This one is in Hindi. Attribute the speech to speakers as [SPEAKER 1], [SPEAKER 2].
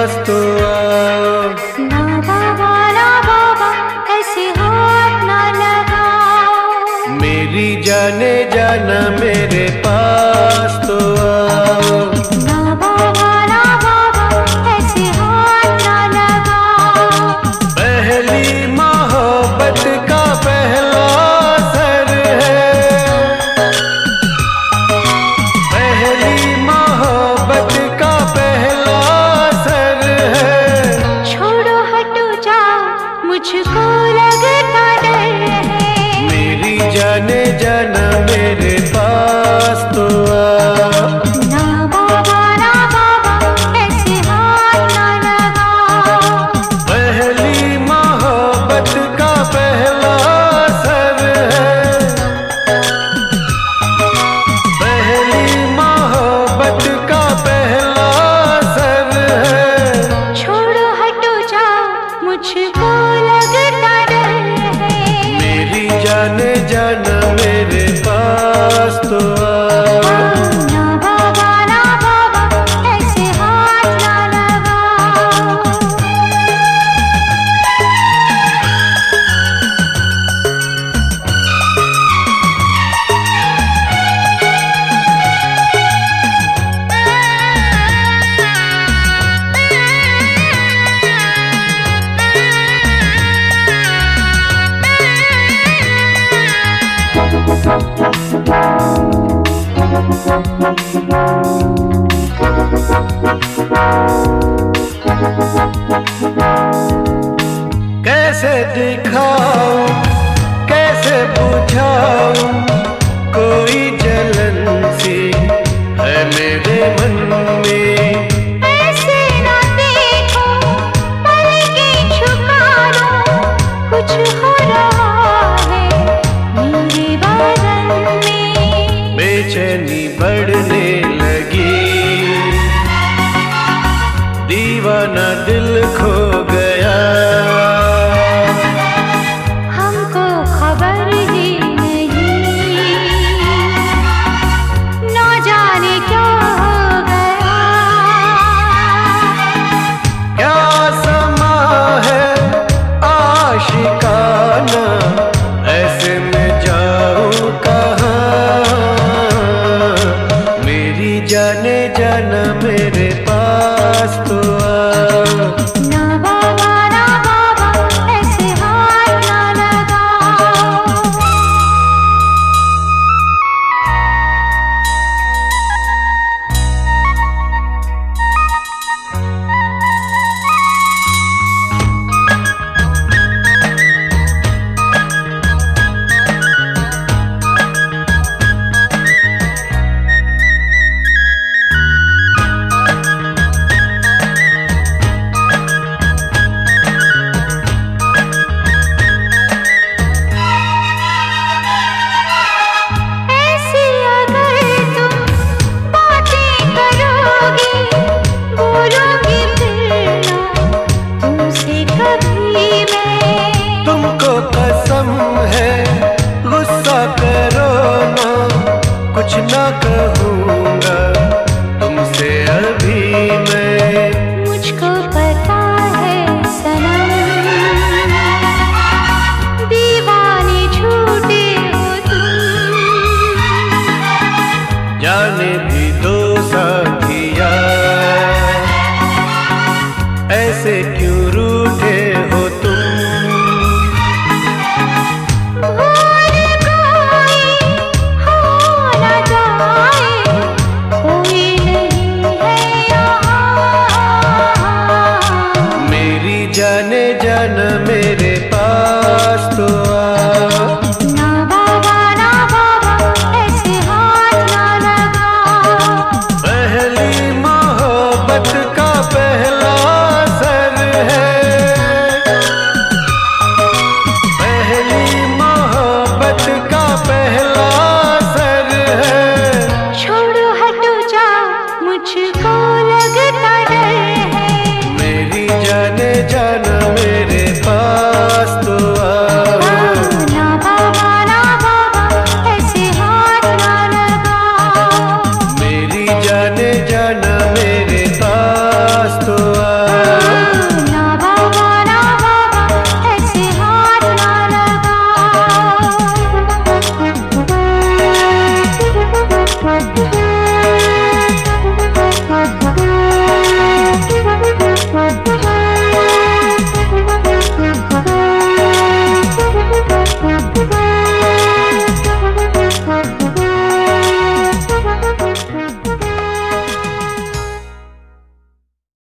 [SPEAKER 1] पास तो आओ।
[SPEAKER 2] ना बाबा ऐसे हाथ ना लगाओ।
[SPEAKER 1] मेरी जाने जाना मेरे पास तो आओ।
[SPEAKER 2] ना बाबा ऐसे हाथ ना लगाओ।
[SPEAKER 1] पहली मोहब्बत का पहला असर है। पहली मोहब्बत का पहला असर है।
[SPEAKER 2] छोड़ो हटो जाओ मुझको लगता डर है।
[SPEAKER 1] मेरी जाने जाना मेरे पास तो आओ।
[SPEAKER 2] ना बाबा ऐसे हाथ ना लगाओ।
[SPEAKER 1] पहली मोहब्बत का पहला असर है। पहली मोहब्बत का पहला असर है।
[SPEAKER 2] छोड़ो हटो जाओ मुझको लगता डर है।
[SPEAKER 1] मेरी जाने जाना मेरे पास तो आओ।
[SPEAKER 2] ना बाबा ऐसे हाथ ना लगाओ।
[SPEAKER 1] कैसे दिखाऊं कैसे बुझाऊं कोई जलन सी है मेरे मन में।
[SPEAKER 2] ऐसे ना देखो पलकें झुका लो। कुछ हो रहा है मेरे बदन में।
[SPEAKER 1] बेचैनी बढ़ने लगी दीवाना दिल खो गया।
[SPEAKER 2] हमको खबर ही नहीं ना जाने क्या हो गया।
[SPEAKER 1] क्या समा है आशिकाना ऐसे में जाऊं कहाँ। मेरी जाने जाना मेरे पास तो आओ।
[SPEAKER 2] ना बाबा ऐसे हाथ ना लगाओ। ऐसी अगर तुम बातें करोगे बोलोगे फिर ना तुमसे कभी मैं।
[SPEAKER 1] तुमको कसम है गुस्सा करो ना कुछ ना कहूँगा तुमसे अभी मैं।
[SPEAKER 2] मुझको पता है सनम दीवाने झूठे हो तुम।
[SPEAKER 1] जाने भी दो साथिया ऐसे क्यों